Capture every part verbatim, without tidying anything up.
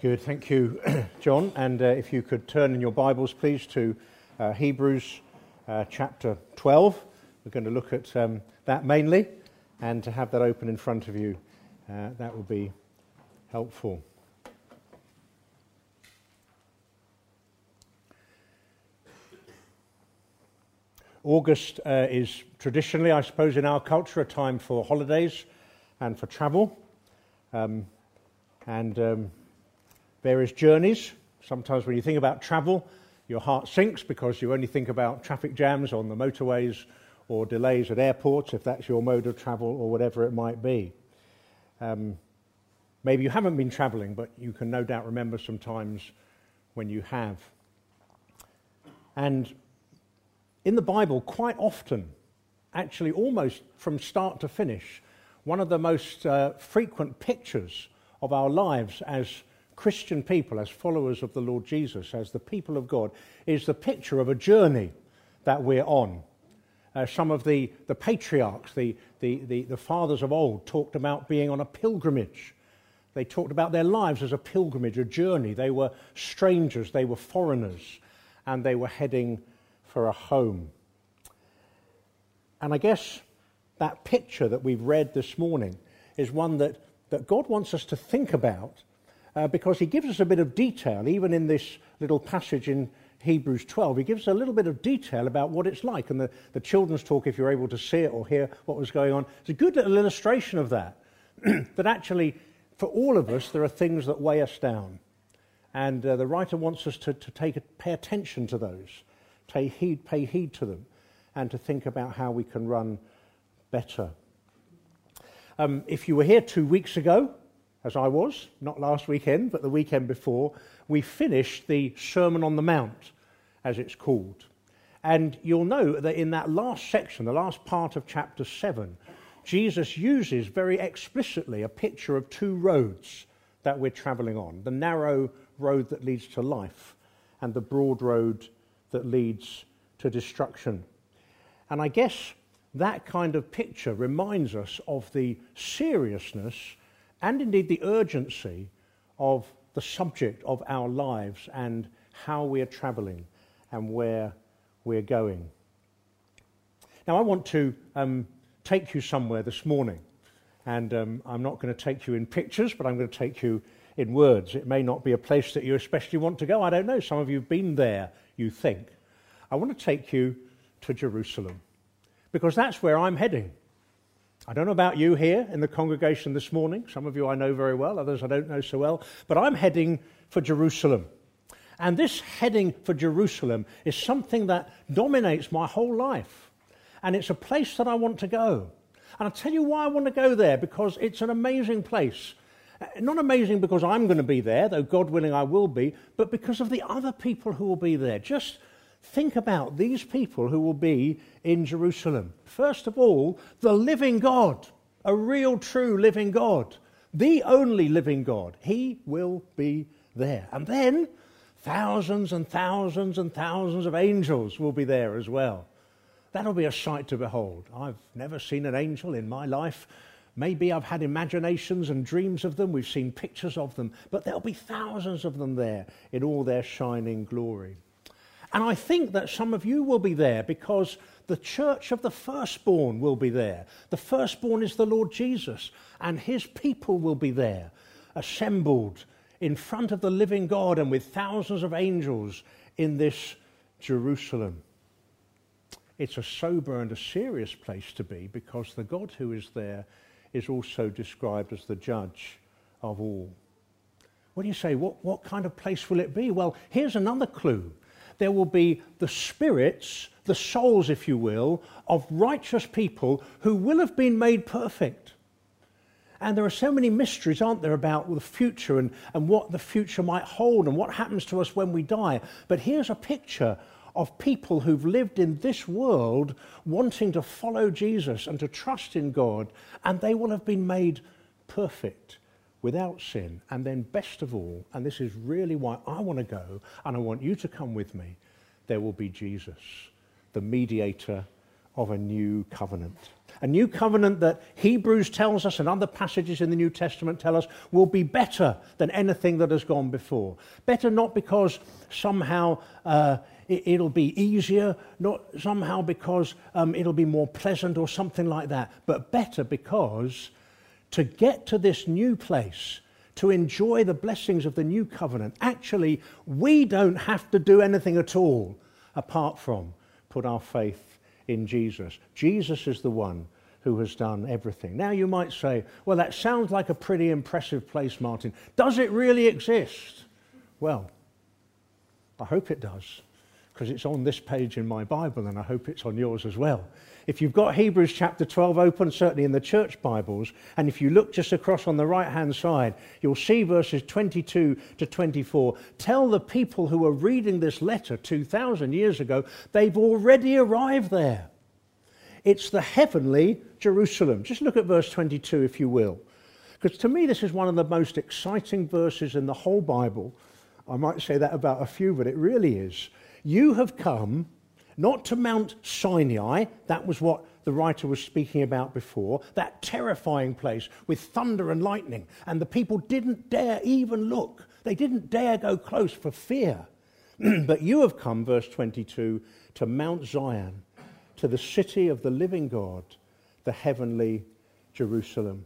Good, thank you, John. And uh, if you could turn in your Bibles, please, to uh, Hebrews uh, chapter twelve. We're going to look at um, that mainly, and to have that open in front of you, uh, that will be helpful. August uh, is traditionally, I suppose, in our culture, a time for holidays and for travel, um, and um, various journeys. Sometimes when you think about travel, your heart sinks because you only think about traffic jams on the motorways or delays at airports, if that's your mode of travel, or whatever it might be. Um, maybe you haven't been travelling, but you can no doubt remember some times when you have. And in the Bible, quite often, actually almost from start to finish, one of the most uh, frequent pictures of our lives as Christian people, as followers of the Lord Jesus, as the people of God, is the picture of a journey that we're on. Uh, some of the, the patriarchs, the, the, the, the fathers of old, talked about being on a pilgrimage. They talked about their lives as a pilgrimage, a journey. They were strangers, they were foreigners, and they were heading for a home. And I guess that picture that we've read this morning is one that, that God wants us to think about, uh, because he gives us a bit of detail, even in this little passage in Hebrews twelve. He gives us a little bit of detail about what it's like. And the, the children's talk, if you're able to see it or hear what was going on, it's a good little illustration of that. That actually, for all of us, there are things that weigh us down. And uh, the writer wants us to, to take a, pay attention to those, pay heed, pay heed to them, and to think about how we can run better. Um, if you were here two weeks ago, as I was, not last weekend, but the weekend before, we finished the Sermon on the Mount, as it's called. And you'll know that in that last section, the last part of chapter seven, Jesus uses very explicitly a picture of two roads that we're travelling on. The narrow road that leads to life and the broad road that leads to destruction. And I guess that kind of picture reminds us of the seriousness and indeed the urgency of the subject of our lives and how we are travelling and where we're going. Now I want to um, take you somewhere this morning, and um, I'm not going to take you in pictures, but I'm going to take you in words. It may not be a place that you especially want to go. I don't know. Some of you have been there, you think. I want to take you to Jerusalem, because that's where I'm heading. I don't know about you here in the congregation this morning. Some of you I know very well, others I don't know so well. But I'm heading for Jerusalem. And this heading for Jerusalem is something that dominates my whole life. And it's a place that I want to go. And I'll tell you why I want to go there, because it's an amazing place. Not amazing because I'm going to be there, though God willing I will be, but because of the other people who will be there. Just think about these people who will be in Jerusalem. First of all, the living God, a real, true living God, the only living God. He will be there. And then thousands and thousands and thousands of angels will be there as well. That'll be a sight to behold. I've never seen an angel in my life. Maybe I've had imaginations and dreams of them. We've seen pictures of them. But there'll be thousands of them there in all their shining glory. And I think that some of you will be there because the church of the firstborn will be there. The firstborn is the Lord Jesus, and his people will be there, assembled in front of the living God and with thousands of angels in this Jerusalem. It's a sober and a serious place to be, because the God who is there is also described as the judge of all. What do you say? What, what kind of place will it be? Well, here's another clue. There will be the spirits, the souls, if you will, of righteous people who will have been made perfect. And there are so many mysteries, aren't there, about the future and, and what the future might hold and what happens to us when we die. But here's a picture of people who've lived in this world wanting to follow Jesus and to trust in God, and they will have been made perfect, without sin. And then best of all, and this is really why I want to go, and I want you to come with me, there will be Jesus, the mediator of a new covenant. A new covenant that Hebrews tells us and other passages in the New Testament tell us will be better than anything that has gone before. Better not because somehow uh, it, it'll be easier, not somehow because um, it'll be more pleasant or something like that, but better because to get to this new place, to enjoy the blessings of the new covenant, actually we don't have to do anything at all apart from put our faith in Jesus. Jesus is the one who has done everything. Now you might say, well, that sounds like a pretty impressive place, Martin. Does it really exist? Well, I hope it does, because it's on this page in my Bible, and I hope it's on yours as well. If you've got Hebrews chapter twelve open, certainly in the church Bibles, and if you look just across on the right-hand side, you'll see verses twenty-two to twenty-four. Tell the people who are reading this letter two thousand years ago, they've already arrived there. It's the heavenly Jerusalem. Just look at verse twenty-two, if you will. Because to me, this is one of the most exciting verses in the whole Bible. I might say that about a few, but it really is. You have come not to Mount Sinai, that was what the writer was speaking about before, that terrifying place with thunder and lightning, and the people didn't dare even look. They didn't dare go close for fear. But you have come, verse twenty-two, to Mount Zion, to the city of the living God, the heavenly Jerusalem.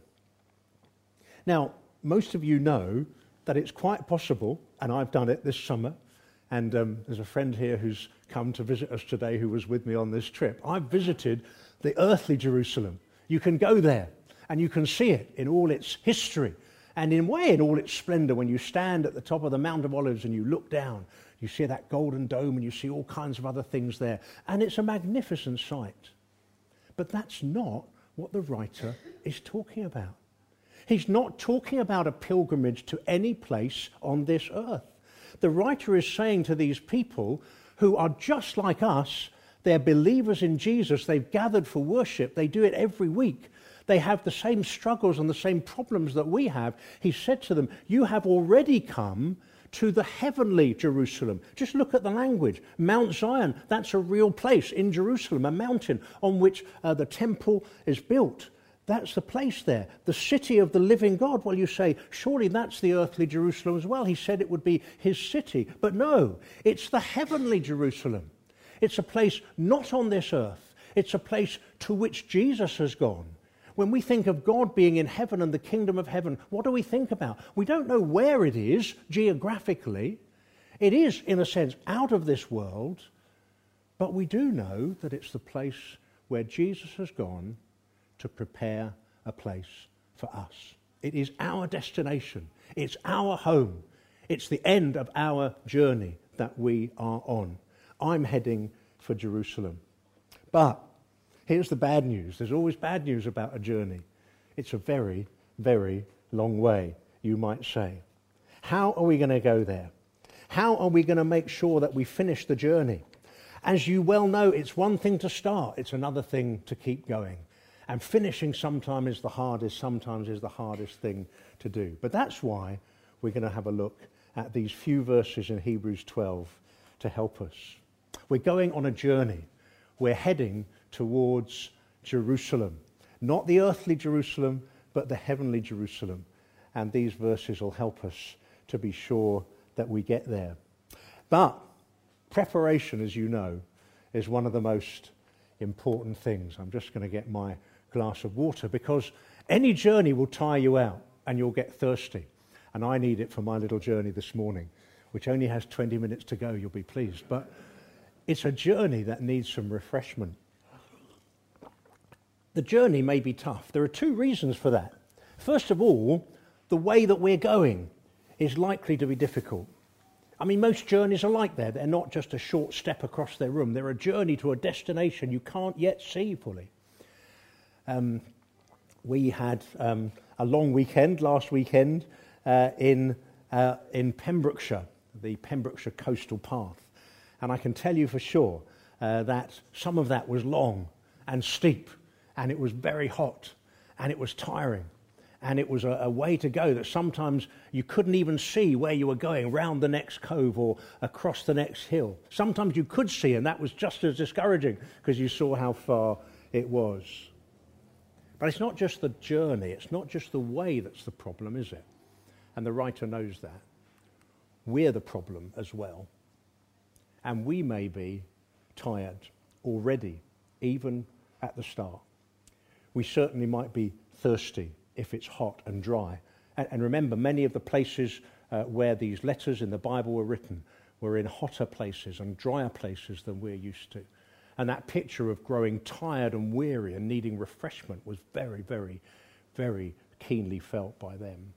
Now, most of you know that it's quite possible, and I've done it this summer, and um, there's a friend here who's come to visit us today who was with me on this trip. I've visited the earthly Jerusalem. You can go there, and you can see it in all its history, and in a way in all its splendor. When you stand at the top of the Mount of Olives and you look down, you see that golden dome and you see all kinds of other things there. And it's a magnificent sight. But that's not what the writer is talking about. He's not talking about a pilgrimage to any place on this earth. The writer is saying to these people who are just like us, they're believers in Jesus, they've gathered for worship, they do it every week. They have the same struggles and the same problems that we have. He said to them, you have already come to the heavenly Jerusalem. Just look at the language. Mount Zion, that's a real place in Jerusalem, a mountain on which uh, the temple is built. That's the place there. The city of the living God. Well, you say, surely that's the earthly Jerusalem as well. He said it would be his city. But no, it's the heavenly Jerusalem. It's a place not on this earth. It's a place to which Jesus has gone. When we think of God being in heaven and the kingdom of heaven, what do we think about? We don't know where it is geographically. It is, in a sense, out of this world, but we do know that it's the place where Jesus has gone to prepare a place for us. It is our destination. It's our home. It's the end of our journey that we are on. I'm heading for Jerusalem. But here's the bad news. There's always bad news about a journey. It's a very, very long way, you might say. How are we going to go there? How are we going to make sure that we finish the journey? As you well know, it's one thing to start. It's another thing to keep going. And finishing sometimes is the hardest, sometimes is the hardest thing to do. But that's why we're going to have a look at these few verses in Hebrews twelve to help us. We're going on a journey. We're heading towards Jerusalem. Not the earthly Jerusalem, but the heavenly Jerusalem. And these verses will help us to be sure that we get there. But preparation, as you know, is one of the most important things. I'm just going to get my glass of water, because any journey will tire you out and you'll get thirsty. And I need it for my little journey this morning, which only has twenty minutes to go, you'll be pleased. But it's a journey that needs some refreshment. The journey may be tough. There are two reasons for that. First of all, the way that we're going is likely to be difficult. I mean, most journeys are like that. They're not just a short step across their room. They're a journey to a destination you can't yet see fully. Um, we had um, a long weekend last weekend uh, in uh, in Pembrokeshire, the Pembrokeshire Coastal Path. And I can tell you for sure uh, that some of that was long and steep, and it was very hot, and it was tiring. And it was a, a way to go that sometimes you couldn't even see where you were going, round the next cove or across the next hill. Sometimes you could see, and that was just as discouraging because you saw how far it was. But it's not just the journey, it's not just the way that's the problem, is it? And the writer knows that. We're the problem as well. And we may be tired already, even at the start. We certainly might be thirsty if it's hot and dry. And, and remember, many of the places uh, where these letters in the Bible were written were in hotter places and drier places than we're used to. And that picture of growing tired and weary and needing refreshment was very, very, very keenly felt by them.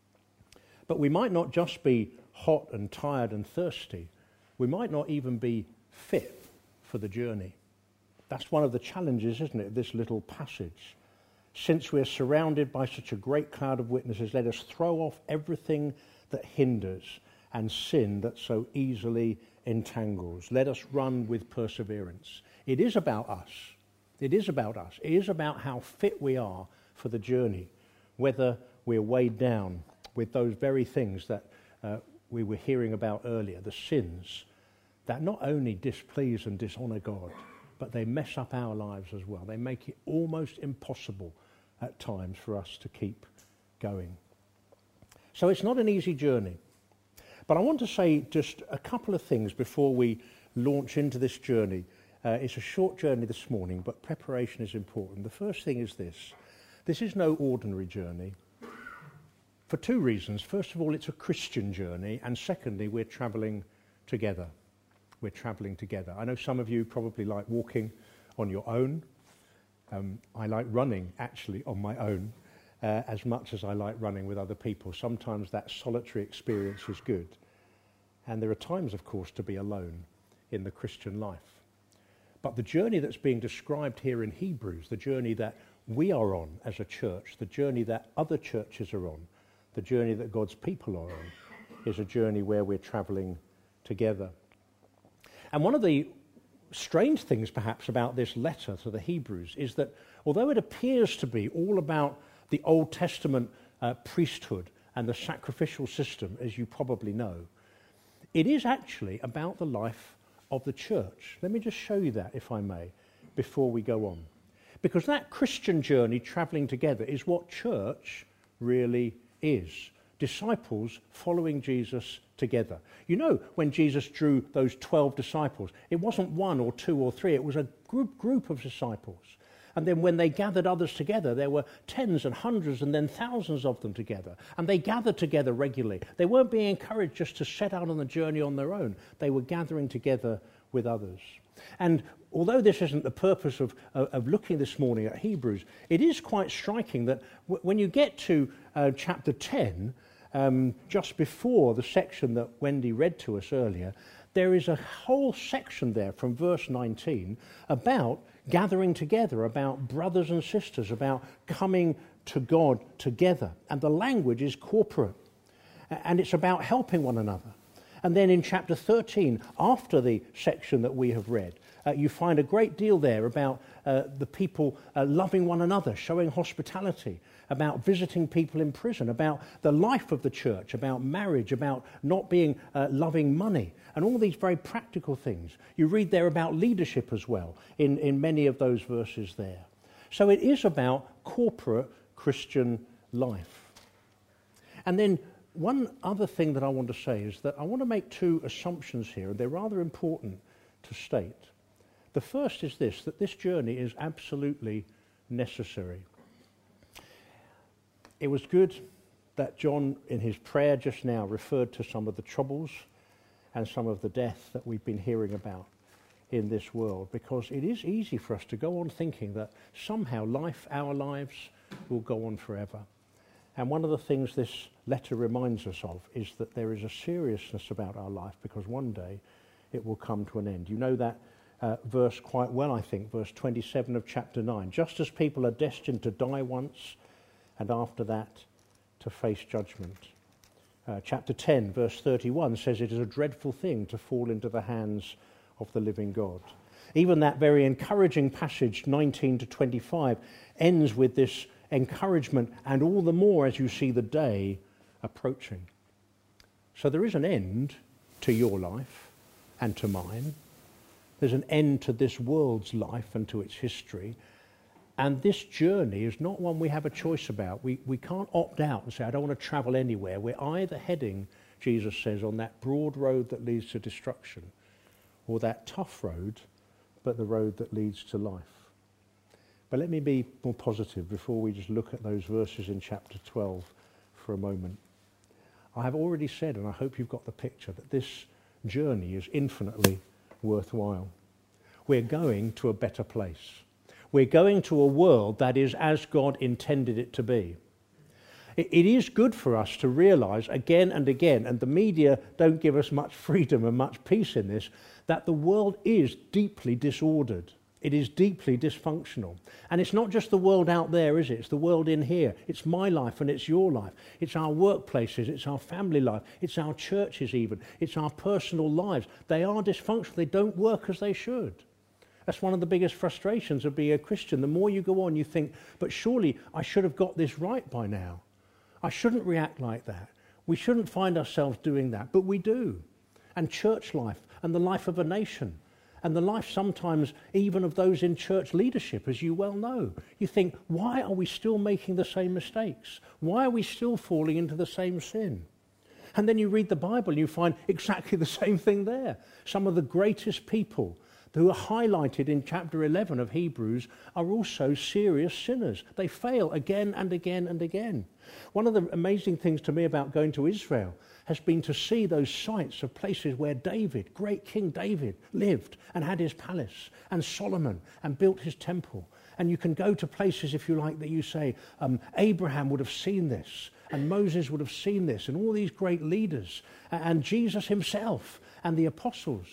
But we might not just be hot and tired and thirsty. We might not even be fit for the journey. That's one of the challenges, isn't it, this little passage. Since we're surrounded by such a great cloud of witnesses, let us throw off everything that hinders and sin that so easily entangles. Let us run with perseverance. It is about us. It is about us. It is about how fit we are for the journey, whether we're weighed down with those very things that uh, we were hearing about earlier, the sins that not only displease and dishonour God, but they mess up our lives as well. They make it almost impossible at times for us to keep going. So it's not an easy journey. But I want to say just a couple of things before we launch into this journey. Uh, it's a short journey this morning, but preparation is important. The first thing is this. This is no ordinary journey for two reasons. First of all, it's a Christian journey, and secondly, we're travelling together. We're travelling together. I know some of you probably like walking on your own. Um, I like running, actually, on my own, uh, as much as I like running with other people. Sometimes that solitary experience is good. And there are times, of course, to be alone in the Christian life. But the journey that's being described here in Hebrews, the journey that we are on as a church, the journey that other churches are on, the journey that God's people are on, is a journey where we're travelling together. And one of the strange things perhaps about this letter to the Hebrews is that although it appears to be all about the Old Testament uh, priesthood and the sacrificial system, as you probably know, it is actually about the life of the church. Let me just show you that, if I may, before we go on. Because that Christian journey travelling together is what church really is. Disciples following Jesus together. You know, when Jesus drew those twelve disciples, it wasn't one or two or three, it was a group group of disciples. And then when they gathered others together, there were tens and hundreds and then thousands of them together. And they gathered together regularly. They weren't being encouraged just to set out on the journey on their own. They were gathering together with others. And although this isn't the purpose of, uh, of looking this morning at Hebrews, it is quite striking that w- when you get to uh, chapter ten, um, just before the section that Wendy read to us earlier, there is a whole section there from verse nineteen about gathering together, about brothers and sisters, about coming to God together. And the language is corporate. And it's about helping one another. And then in chapter thirteen, after the section that we have read, uh, you find a great deal there about uh, the people uh, loving one another, showing hospitality, about visiting people in prison, about the life of the church, about marriage, about not being uh, loving money, and all these very practical things. You read there about leadership as well in, in many of those verses there. So it is about corporate Christian life. And then one other thing that I want to say is that I want to make two assumptions here, and they're rather important to state. The first is this, that this journey is absolutely necessary. It was good that John, in his prayer just now, referred to some of the troubles and some of the death that we've been hearing about in this world, because it is easy for us to go on thinking that somehow life, our lives, will go on forever. And one of the things this letter reminds us of is that there is a seriousness about our life, because one day it will come to an end. You know that uh, verse quite well, I think, verse twenty-seven of chapter nine. Just as people are destined to die once, and after that to face judgment. Uh, chapter ten, verse thirty-one says it is a dreadful thing to fall into the hands of the living God. Even that very encouraging passage, nineteen to twenty-five, ends with this encouragement, and all the more as you see the day approaching. So there is an end to your life and to mine. There's an end to this world's life and to its history. And this journey is not one we have a choice about. We, we can't opt out and say, I don't want to travel anywhere. We're either heading, Jesus says, on that broad road that leads to destruction, or that tough road, but the road that leads to life. But let me be more positive before we just look at those verses in chapter twelve for a moment. I have already said, and I hope you've got the picture, that this journey is infinitely worthwhile. We're going to a better place. We're going to a world that is as God intended it to be. It, it is good for us to realise again and again, and the media don't give us much freedom and much peace in this, that the world is deeply disordered. It is deeply dysfunctional. And it's not just the world out there, is it? It's the world in here. It's my life and it's your life. It's our workplaces. It's our family life. It's our churches even. It's our personal lives. They are dysfunctional. They don't work as they should. That's one of the biggest frustrations of being a Christian. The more you go on, you think, but surely I should have got this right by now. I shouldn't react like that. We shouldn't find ourselves doing that, but we do. And church life and the life of a nation and the life sometimes even of those in church leadership, as you well know. You think, why are we still making the same mistakes? Why are we still falling into the same sin? And then you read the Bible and you find exactly the same thing there. Some of the greatest people who are highlighted in chapter eleven of Hebrews are also serious sinners. They fail again and again and again. One of the amazing things to me about going to Israel has been to see those sites of places where David, great King David, lived and had his palace, and Solomon, and built his temple. And you can go to places, if you like, that you say, um, Abraham would have seen this, and Moses would have seen this, and all these great leaders, and Jesus himself, and the apostles.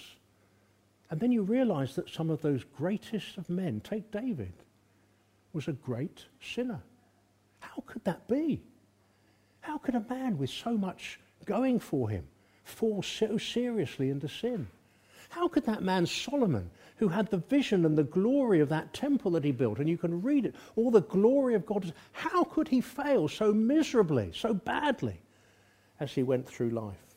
And then you realize that some of those greatest of men, take David, was a great sinner. How could that be? How could a man with so much going for him fall so seriously into sin? How could that man Solomon, who had the vision and the glory of that temple that he built, and you can read it, all the glory of God, how could he fail so miserably, so badly as he went through life?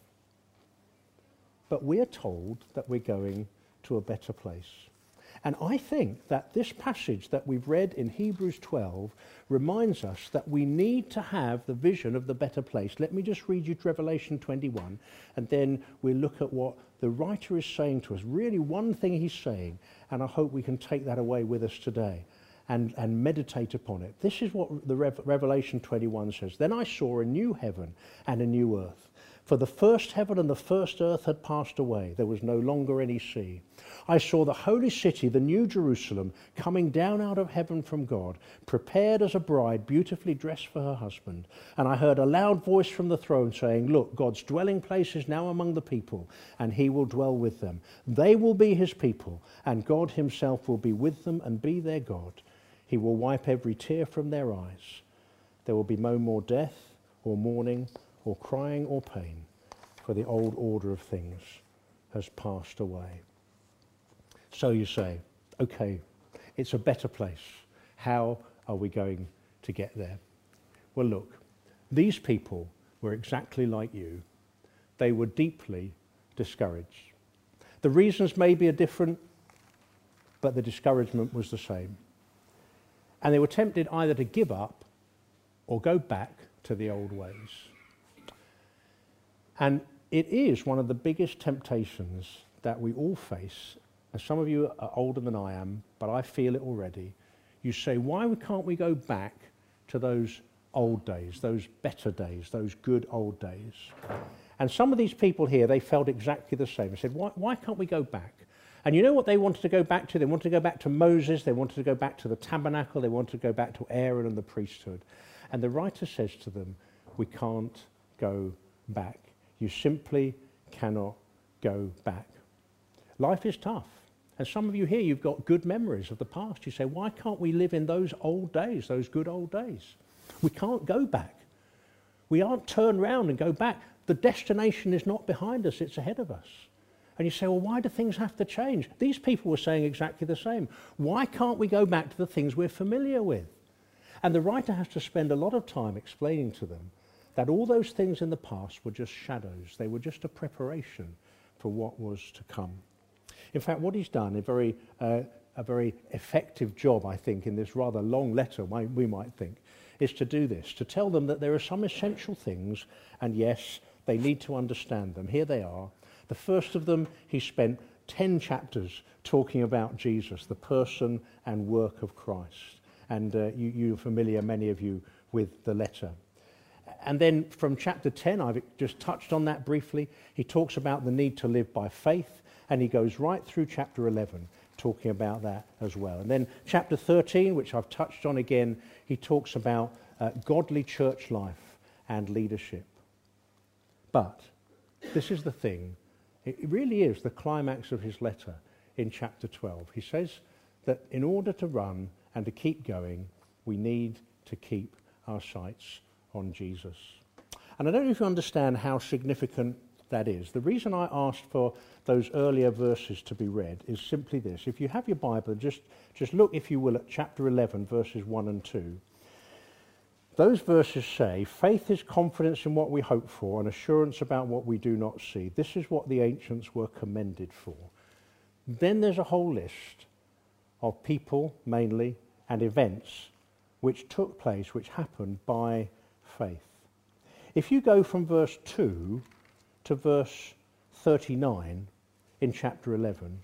But we're told that we're going to a better place. And I think that this passage that we've read in Hebrews twelve reminds us that we need to have the vision of the better place. Let me just read you Revelation twenty-one, and then we'll look at what the writer is saying to us. Really one thing he's saying, and I hope we can take that away with us today and, and meditate upon it. This is what the Rev- Revelation twenty-one says. Then I saw a new heaven and a new earth. For the first heaven and the first earth had passed away. There was no longer any sea. I saw the holy city, the new Jerusalem, coming down out of heaven from God, prepared as a bride, beautifully dressed for her husband. And I heard a loud voice from the throne saying, look, God's dwelling place is now among the people, and he will dwell with them. They will be his people, and God himself will be with them and be their God. He will wipe every tear from their eyes. There will be no more death or mourning or crying or pain, for the old order of things has passed away. So you say, okay, it's a better place. How are we going to get there? Well, look, these people were exactly like you. They were deeply discouraged. The reasons maybe are different, but the discouragement was the same. And they were tempted either to give up or go back to the old ways. And it is one of the biggest temptations that we all face. And some of you are older than I am, but I feel it already. You say, why can't we go back to those old days, those better days, those good old days? And some of these people here, they felt exactly the same. They said, why, why can't we go back? And you know what they wanted to go back to? They wanted to go back to Moses. They wanted to go back to the tabernacle. They wanted to go back to Aaron and the priesthood. And the writer says to them, we can't go back. You simply cannot go back. Life is tough. And some of you here, you've got good memories of the past. You say, why can't we live in those old days, those good old days? We can't go back. We aren't turn round and go back. The destination is not behind us, it's ahead of us. And you say, well, why do things have to change? These people were saying exactly the same. Why can't we go back to the things we're familiar with? And the writer has to spend a lot of time explaining to them that all those things in the past were just shadows. They were just a preparation for what was to come. In fact, what he's done, a very, uh, a very effective job, I think, in this rather long letter, we might think, is to do this, to tell them that there are some essential things, and yes, they need to understand them. Here they are. The first of them, he spent ten chapters talking about Jesus, the person and work of Christ. And uh, you, you're familiar, many of you, with the letter. And then from chapter ten, I've just touched on that briefly, he talks about the need to live by faith, and he goes right through chapter eleven, talking about that as well. And then chapter thirteen, which I've touched on again, he talks about uh, godly church life and leadership. But this is the thing, it really is the climax of his letter in chapter twelve. He says that in order to run and to keep going, we need to keep our sights on Jesus. And I don't know if you understand how significant that is. The reason I asked for those earlier verses to be read is simply this. If you have your Bible, just, just look, if you will, at chapter eleven, verses one and two. Those verses say, faith is confidence in what we hope for and assurance about what we do not see. This is what the ancients were commended for. Then there's a whole list of people, mainly, and events which took place, which happened by faith. If you go from verse two to verse thirty-nine in chapter eleven,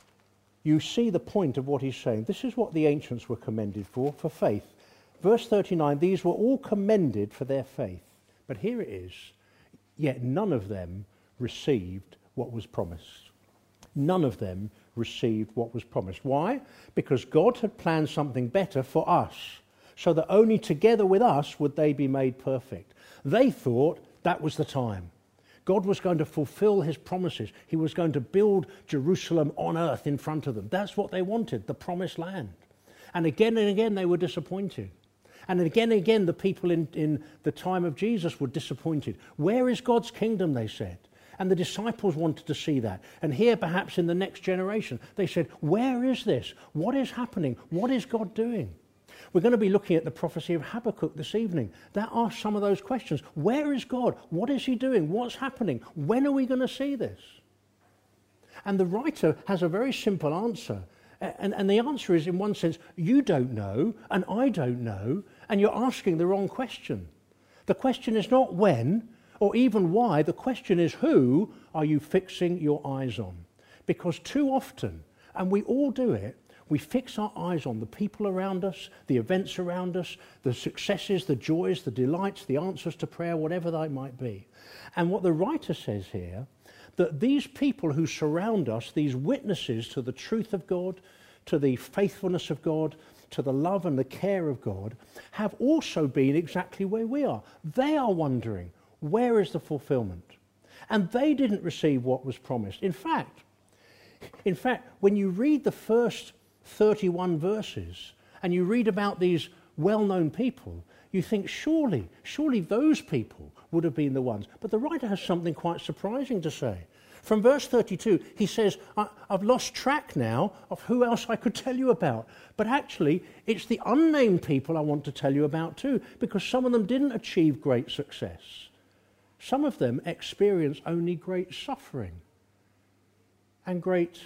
you see the point of what he's saying. This is what the ancients were commended for, for faith. Verse thirty-nine, these were all commended for their faith. But here it is, yet none of them received what was promised. None of them received what was promised. Why? Because God had planned something better for us, so that only together with us would they be made perfect. They thought that was the time. God was going to fulfill his promises. He was going to build Jerusalem on earth in front of them. That's what they wanted, the promised land. And again and again they were disappointed. And again and again the people in, in the time of Jesus were disappointed. Where is God's kingdom, they said. And the disciples wanted to see that. And here perhaps in the next generation they said, where is this? What is happening? What is God doing? We're going to be looking at the prophecy of Habakkuk this evening. That asks some of those questions. Where is God? What is he doing? What's happening? When are we going to see this? And the writer has a very simple answer. And, and the answer is, in one sense, you don't know, and I don't know, and you're asking the wrong question. The question is not when, or even why. The question is, who are you fixing your eyes on? Because too often, and we all do it, we fix our eyes on the people around us, the events around us, the successes, the joys, the delights, the answers to prayer, whatever they might be. And what the writer says here, that these people who surround us, these witnesses to the truth of God, to the faithfulness of God, to the love and the care of God, have also been exactly where we are. They are wondering, where is the fulfillment? And they didn't receive what was promised. In fact, in fact, when you read the first thirty-one verses, and you read about these well-known people, you think surely, surely those people would have been the ones. But the writer has something quite surprising to say. From verse thirty-two, he says, I, I've lost track now of who else I could tell you about. But actually, it's the unnamed people I want to tell you about too, because some of them didn't achieve great success. Some of them experienced only great suffering and great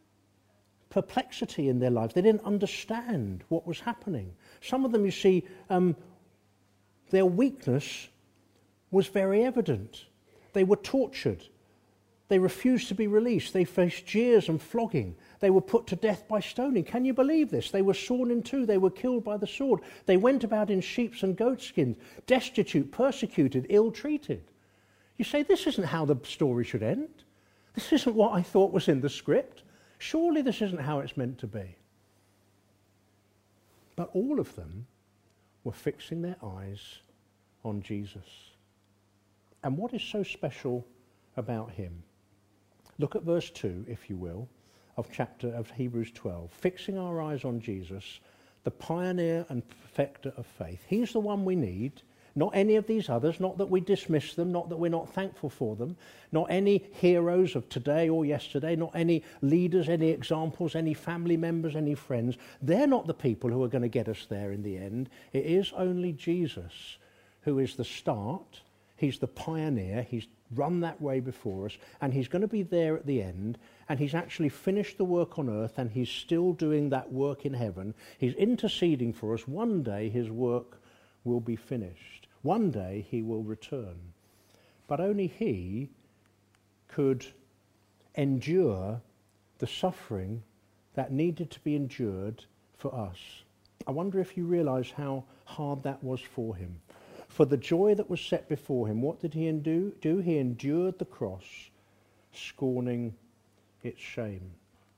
perplexity in their lives. They didn't understand what was happening. Some of them, you see, um, their weakness was very evident. They were tortured. They refused to be released. They faced jeers and flogging. They were put to death by stoning. Can you believe this? They were sawn in two. They were killed by the sword. They went about in sheep's and goatskins, destitute, persecuted, ill-treated. You say, this isn't how the story should end. This isn't what I thought was in the script. Surely this isn't how it's meant to be. But all of them were fixing their eyes on Jesus. And what is so special about him? Look at verse two, if you will, of chapter of Hebrews twelve. Fixing our eyes on Jesus, the pioneer and perfecter of faith. He's the one we need. Not any of these others, not that we dismiss them, not that we're not thankful for them, not any heroes of today or yesterday, not any leaders, any examples, any family members, any friends. They're not the people who are going to get us there in the end. It is only Jesus who is the start. He's the pioneer. He's run that way before us, and he's going to be there at the end, and he's actually finished the work on earth, and he's still doing that work in heaven. He's interceding for us. One day his work will be finished. One day he will return. But only he could endure the suffering that needed to be endured for us. I wonder if you realise how hard that was for him. For the joy that was set before him, what did he do? do? He endured the cross, scorning its shame.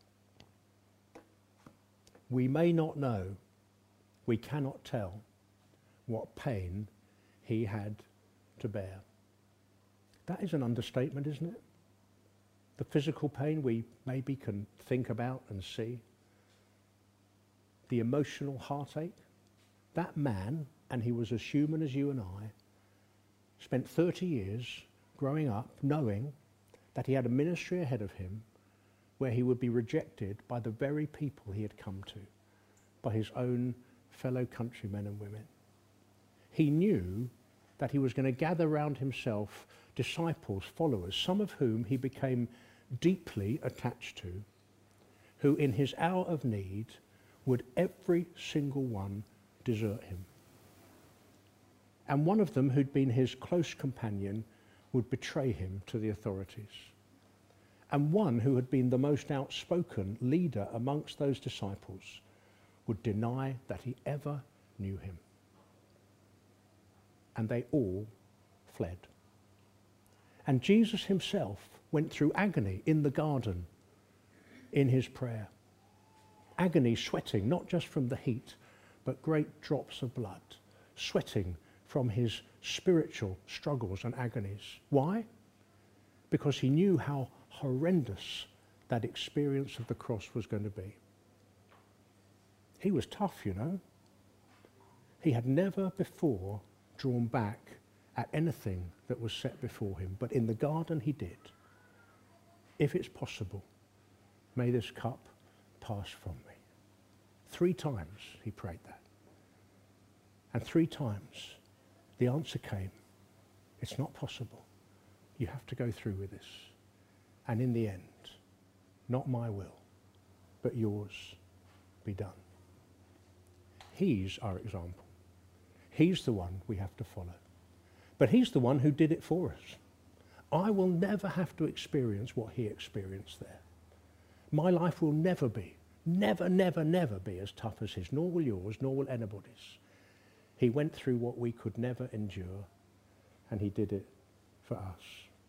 We may not know, we cannot tell what pain he had to bear. That is an understatement, isn't it? The physical pain we maybe can think about and see. The emotional heartache. That man, and he was as human as you and I, spent thirty years growing up knowing that he had a ministry ahead of him where he would be rejected by the very people he had come to, by his own fellow countrymen and women. He knew that he was going to gather round himself disciples, followers, some of whom he became deeply attached to, who in his hour of need would every single one desert him. And one of them, who'd been his close companion, would betray him to the authorities. And one who had been the most outspoken leader amongst those disciples would deny that he ever knew him. And they all fled. And Jesus himself went through agony in the garden in his prayer. Agony, sweating, not just from the heat, but great drops of blood, sweating from his spiritual struggles and agonies. Why? Because he knew how horrendous that experience of the cross was going to be. He was tough, you know. He had never before drawn back at anything that was set before him, but in the garden he did. If it's possible, may this cup pass from me. Three times he prayed that. And three times the answer came, it's not possible. You have to go through with this. And in the end, not my will, but yours be done. He's our example. He's the one we have to follow. But he's the one who did it for us. I will never have to experience what he experienced there. My life will never be, never, never, never be as tough as his, nor will yours, nor will anybody's. He went through what we could never endure, and he did it for us.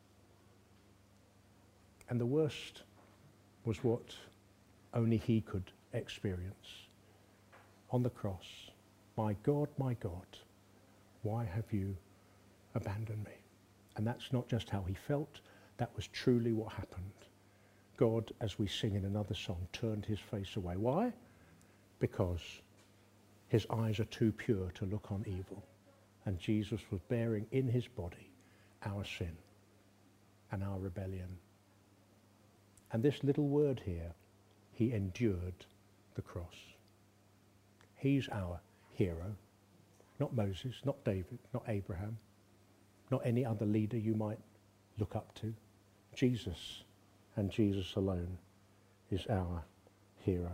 And the worst was what only he could experience. On the cross, my God, my God, why have you abandoned me? And that's not just how he felt, that was truly what happened. God, as we sing in another song, turned his face away. Why? Because his eyes are too pure to look on evil. And Jesus was bearing in his body our sin and our rebellion. And this little word here, he endured the cross. He's our hero. Not Moses, not David, not Abraham, not any other leader you might look up to. Jesus, and Jesus alone, is our hero.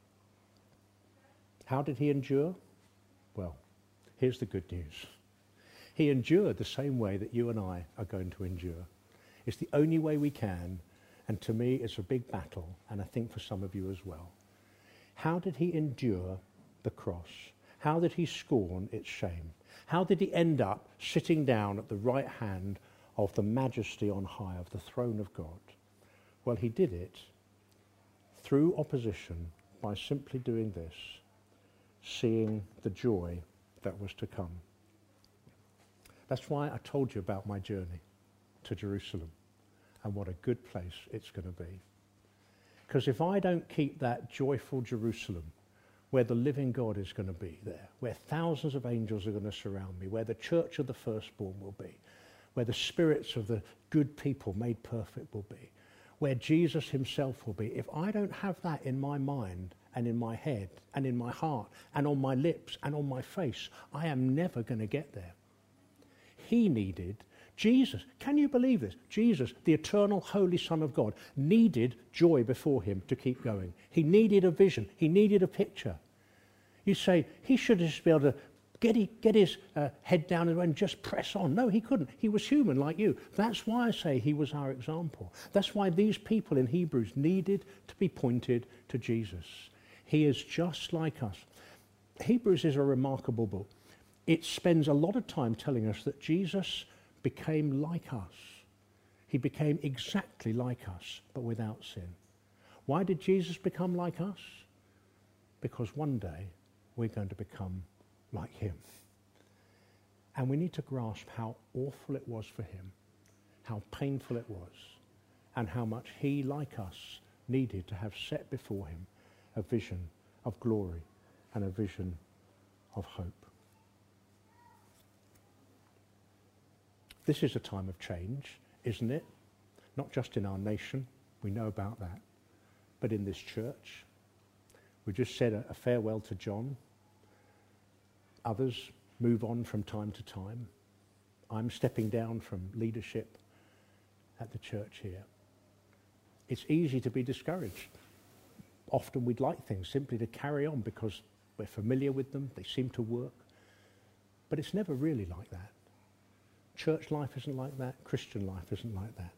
How did he endure? Well, here's the good news. He endured the same way that you and I are going to endure. It's the only way we can, and to me it's a big battle, and I think for some of you as well. How did he endure the cross? How did he scorn its shame? How did he end up sitting down at the right hand of the majesty on high, of the throne of God? Well, he did it through opposition by simply doing this, seeing the joy that was to come. That's why I told you about my journey to Jerusalem and what a good place it's going to be. Because if I don't keep that joyful Jerusalem where the living God is going to be there, where thousands of angels are going to surround me, where the church of the firstborn will be, where the spirits of the good people made perfect will be, where Jesus himself will be. If I don't have that in my mind and in my head and in my heart and on my lips and on my face, I am never going to get there. He needed, Jesus, can you believe this? Jesus, the eternal holy Son of God, needed joy before him to keep going. He needed a vision. He needed a picture. You say, he should just be able to get, he, get his uh, head down and just press on. No, he couldn't. He was human like you. That's why I say he was our example. That's why these people in Hebrews needed to be pointed to Jesus. He is just like us. Hebrews is a remarkable book. It spends a lot of time telling us that Jesus became like us. He became exactly like us, but without sin. Why did Jesus become like us? Because one day we're going to become like him. And we need to grasp how awful it was for him, how painful it was, and how much he, like us, needed to have set before him a vision of glory and a vision of hope. This is a time of change, isn't it? Not just in our nation, we know about that, but in this church. We just said a, a farewell to John. Others move on from time to time. I'm stepping down from leadership at the church here. It's easy to be discouraged. Often we'd like things simply to carry on because we're familiar with them, they seem to work. But it's never really like that. Church life isn't like that. Christian life isn't like that.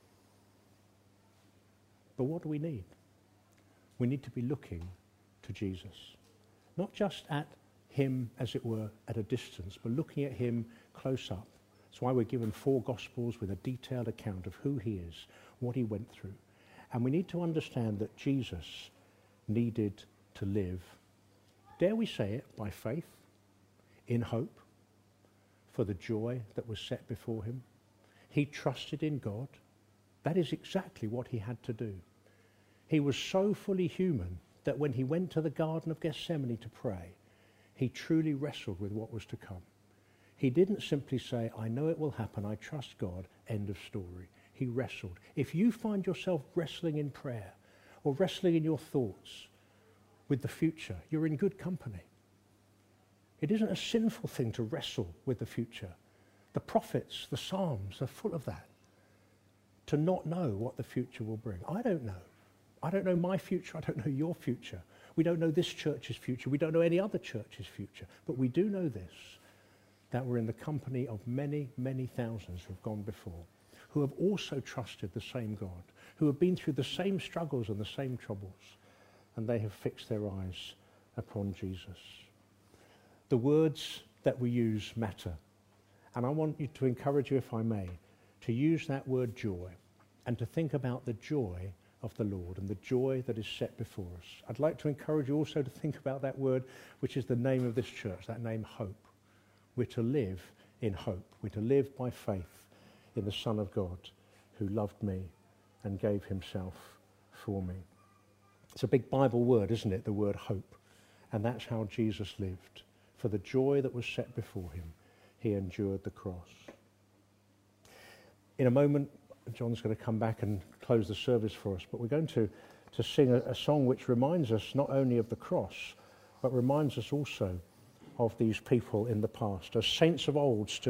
But what do we need? We need to be looking to Jesus. Not just at him, as it were, at a distance, but looking at him close up. That's why we're given four Gospels with a detailed account of who he is, what he went through. And we need to understand that Jesus needed to live, dare we say it, by faith, in hope, for the joy that was set before him. He trusted in God. That is exactly what he had to do. He was so fully human that when he went to the Garden of Gethsemane to pray, he truly wrestled with what was to come. He didn't simply say, I know it will happen, I trust God, end of story. He wrestled. If you find yourself wrestling in prayer or wrestling in your thoughts with the future, you're in good company. It isn't a sinful thing to wrestle with the future. The prophets, the Psalms are full of that. To not know what the future will bring. I don't know. I don't know my future. I don't know your future. We don't know this church's future. We don't know any other church's future. But we do know this, that we're in the company of many, many thousands who have gone before, who have also trusted the same God, who have been through the same struggles and the same troubles, and they have fixed their eyes upon Jesus. The words that we use matter. And I want you to encourage you, if I may, to use that word joy and to think about the joy of the Lord and the joy that is set before us. I'd like to encourage you also to think about that word, which is the name of this church, that name, hope. We're to live in hope. We're to live by faith in the Son of God who loved me and gave himself for me. It's a big Bible word, isn't it, the word hope? And that's how Jesus lived. For the joy that was set before him, he endured the cross. In a moment, John's going to come back and close the service for us, but we're going to, to sing a, a song which reminds us not only of the cross, but reminds us also of these people in the past. As saints of old still